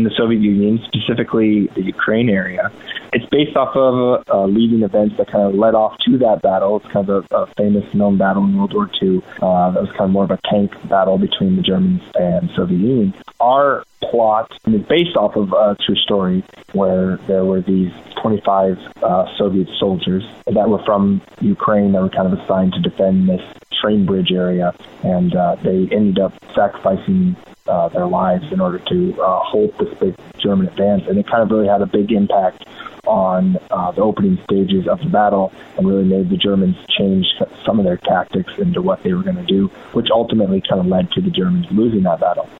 in the Soviet Union, specifically the Ukraine area. It's based off of leading events that kind of led off to that battle. It's kind of a famous known battle in World War II. That was kind of more of a tank battle between the Germans and Soviet Union. Our plot is based off of a true story where there were these 25 Soviet soldiers that were from Ukraine that were kind of assigned to defend this train bridge area, and they ended up sacrificing their lives in order to hold this big German advance. And it kind of really had a big impact on the opening stages of the battle and really made the Germans change some of their tactics into what they were going to do, which ultimately kind of led to the Germans losing that battle.